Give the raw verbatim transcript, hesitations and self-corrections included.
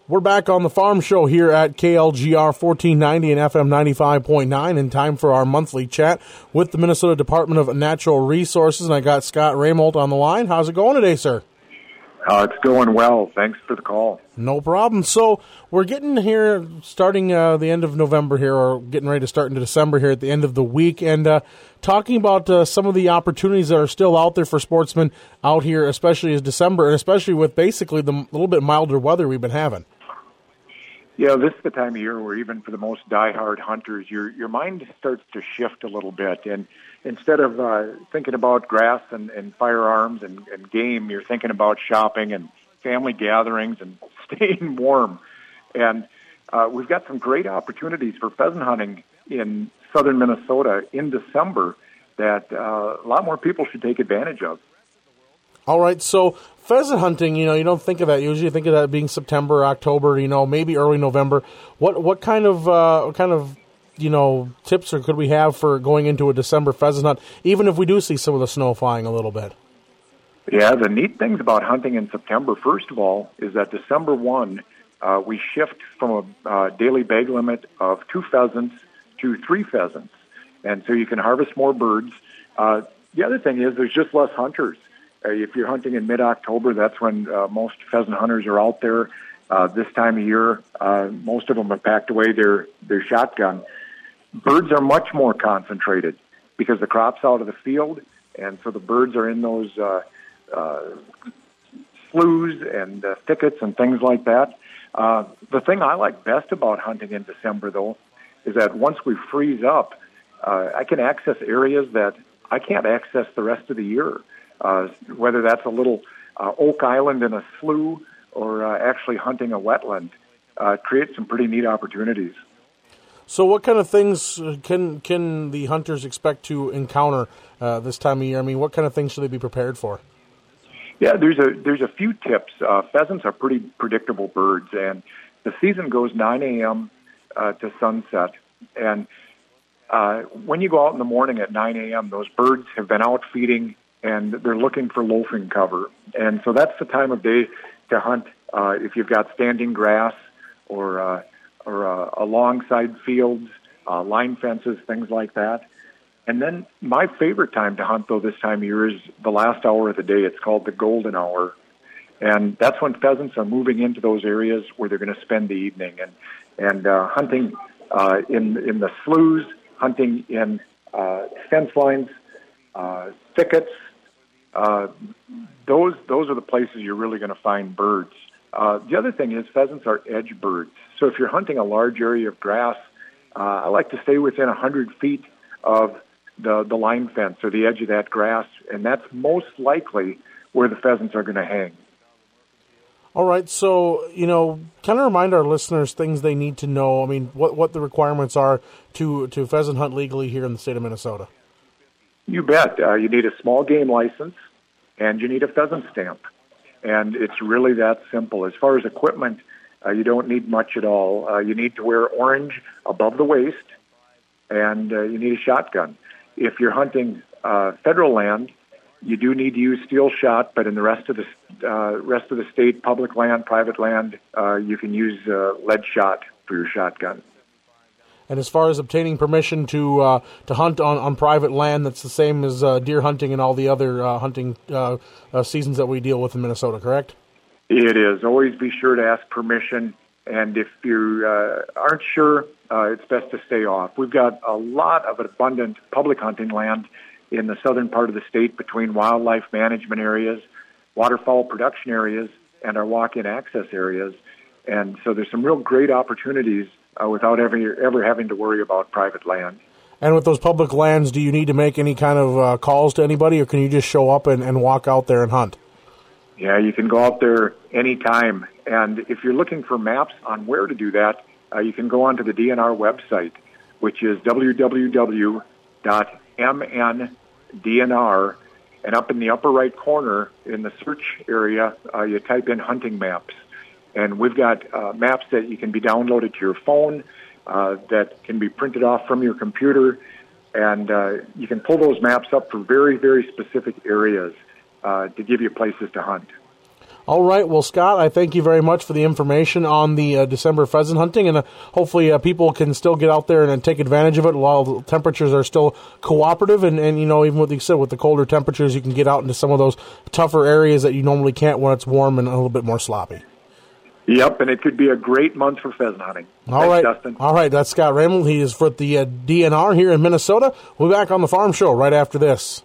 We're back on the Farm Show here at K L G R fourteen ninety and F M ninety-five point nine, and time for our monthly chat with the Minnesota Department of Natural Resources. And I got Scott Raymolt on the line. How's it going today, sir? Uh, it's going well. Thanks for the call. No problem. So we're getting here, starting uh, the end of November here, or getting ready to start into December here at the end of the week, and uh, talking about uh, some of the opportunities that are still out there for sportsmen out here, especially as December, and especially with basically the little bit milder weather we've been having. Yeah, this is the time of year where even for the most diehard hunters, your your mind starts to shift a little bit. And instead of uh, thinking about grass and, and firearms and, and game, you're thinking about shopping and family gatherings and staying warm. And uh, we've got some great opportunities for pheasant hunting in southern Minnesota in December that uh, a lot more people should take advantage of. All right, so pheasant hunting, you know, you don't think of that. You usually think of that being September, October, you know, maybe early November. What what kind of uh, what kind of you know tips or could we have for going into a December pheasant hunt, even if we do see some of the snow flying a little bit? Yeah, the neat things about hunting in September, first of all, is that December first, uh, we shift from a uh, daily bag limit of two pheasants to three pheasants, and so you can harvest more birds. Uh, the other thing is there's just less hunters. Uh, if you're hunting in mid-October, that's when uh, most pheasant hunters are out there. Uh, this time of year, uh, most of them have packed away their, their shotgun. Birds are much more concentrated because the crop's out of the field, and so the birds are in those uh, uh, sloughs and uh, thickets and things like that. Uh, the thing I like best about hunting in December, though, is that once we freeze up, uh, I can access areas that I can't access the rest of the year. Uh, whether that's a little uh, oak island in a slough or uh, actually hunting a wetland, uh, creates some pretty neat opportunities. So what kind of things can can the hunters expect to encounter uh, this time of year? I mean, what kind of things should they be prepared for? Yeah, there's a there's a few tips. Uh, pheasants are pretty predictable birds, and the season goes nine a.m. Uh, to sunset. And uh, when you go out in the morning at nine a.m., those birds have been out feeding, and they're looking for loafing cover. And so that's the time of day to hunt uh, if you've got standing grass or uh, or uh, alongside fields, uh, line fences, things like that. And then my favorite time to hunt, though, this time of year is the last hour of the day. It's called the golden hour. And that's when pheasants are moving into those areas where they're going to spend the evening. And, and uh, hunting uh, in, in the sloughs, hunting in uh, fence lines, uh, thickets, Uh, those those are the places you're really going to find birds. Uh, the other thing is pheasants are edge birds. So if you're hunting a large area of grass, uh, I like to stay within one hundred feet of the, the line fence or the edge of that grass, and that's most likely where the pheasants are going to hang. All right, so, you know, kind of remind our listeners things they need to know. I mean, what, what the requirements are to, to pheasant hunt legally here in the state of Minnesota. You bet. Uh, you need a small game license, and you need a pheasant stamp. And it's really that simple. As far as equipment, uh, you don't need much at all. Uh, you need to wear orange above the waist, and uh, you need a shotgun. If you're hunting uh, federal land, you do need to use steel shot, but in the rest of the uh, rest of the state, public land, private land, uh, you can use uh, lead shot for your shotgun. And as far as obtaining permission to uh, to hunt on, on private land, that's the same as uh, deer hunting and all the other uh, hunting uh, uh, seasons that we deal with in Minnesota, correct? It is. Always be sure to ask permission, and if you uh, aren't sure, uh, it's best to stay off. We've got a lot of abundant public hunting land in the southern part of the state between wildlife management areas, waterfowl production areas, and our walk-in access areas. And so there's some real great opportunities uh, without ever, ever having to worry about private land. And with those public lands, do you need to make any kind of uh, calls to anybody, or can you just show up and, and walk out there and hunt? Yeah, you can go out there anytime. And if you're looking for maps on where to do that, uh, you can go onto the D N R website, which is w w w dot m n d n r. And up in the upper right corner in the search area, uh, you type in hunting maps. And we've got uh, maps that you can be downloaded to your phone, uh, that can be printed off from your computer. And uh, you can pull those maps up for very, very specific areas uh, to give you places to hunt. All right. Well, Scott, I thank you very much for the information on the uh, December pheasant hunting, and uh, hopefully uh, people can still get out there and, and take advantage of it while the temperatures are still cooperative. And, and, you know, even what you said, with the colder temperatures, you can get out into some of those tougher areas that you normally can't when it's warm and a little bit more sloppy. Yep, and it could be a great month for pheasant hunting. All Thanks, right. Dustin. All right. That's Scott Ramel. He is for the uh, D N R here in Minnesota. We'll be back on the Farm Show right after this.